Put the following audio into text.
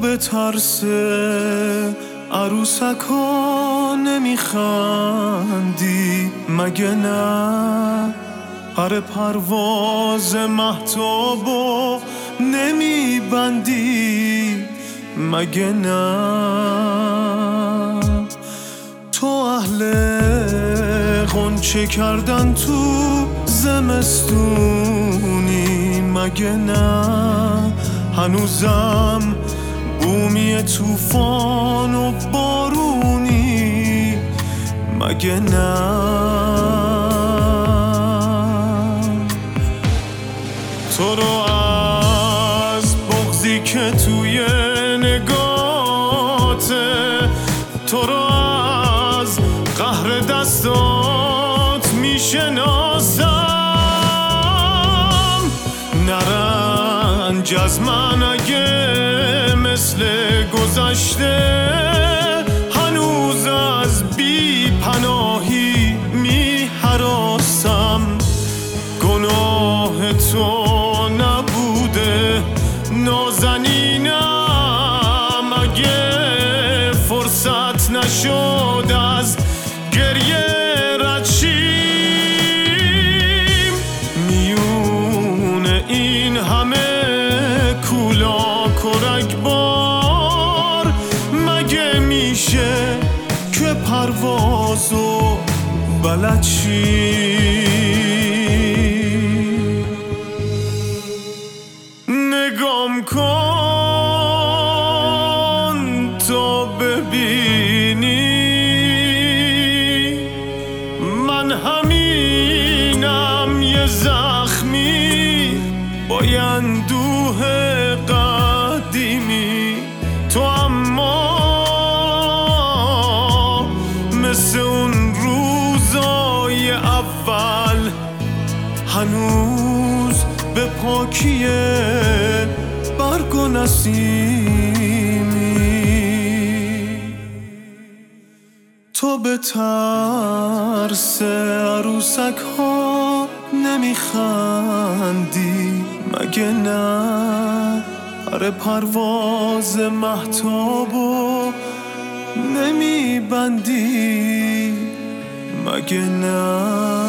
به ترس عروسکا نمیخندی مگه نه؟ پر پرواز مهتابو نمیبندی مگه نه؟ تو اهل غنچه کردن تو زمستونی مگه نه؟ هنوزم بومی طوفان و بارونی مگه نه؟ تو رو از بغضی که توی نگاته، تو رو از قهر دستات میشناسم. نرنج از من اگه مثل گذشته هنوز از بی پناهی می هراسم. گناه تو نبوده نازنینم، اگه فرصت نشد از گریه رد شیم. میون این همه کولاک و رگبار مگه میشه که پروازو بلد شیم؟ نگام کن تا ببینی من همینم، یه زخمی با اندوه قدیمی. تو اما مثل اون روزای اول هنوز به پاکی برگ و نسیمی. تو به ترس عروسک ها نمیخندی مگه نه؟ پر پرواز مهتابو نمیبندی مگه نه؟